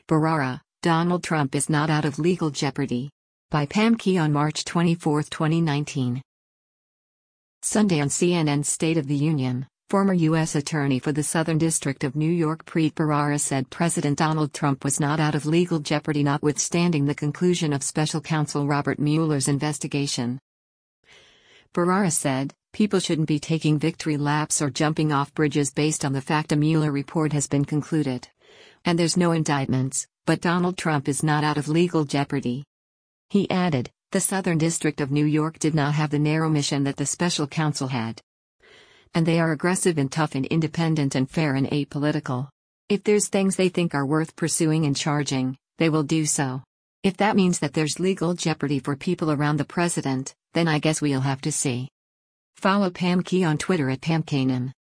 Bharara, Donald Trump is not out of legal jeopardy. By Pam Key on March 24, 2019. Sunday on CNN's State of the Union, former U.S. Attorney for the Southern District of New York Preet Bharara said President Donald Trump was not out of legal jeopardy notwithstanding the conclusion of Special Counsel Robert Mueller's investigation. Bharara said, "People shouldn't be taking victory laps or jumping off bridges based on the fact a Mueller report has been concluded. And there's no indictments, but Donald Trump is not out of legal jeopardy." He added, "The Southern District of New York did not have the narrow mission that the special counsel had. And they are aggressive and tough and independent and fair and apolitical. If there's things they think are worth pursuing and charging, they will do so. If that means that there's legal jeopardy for people around the president, then I guess we'll have to see." Follow Pam Key on Twitter at PamKanan.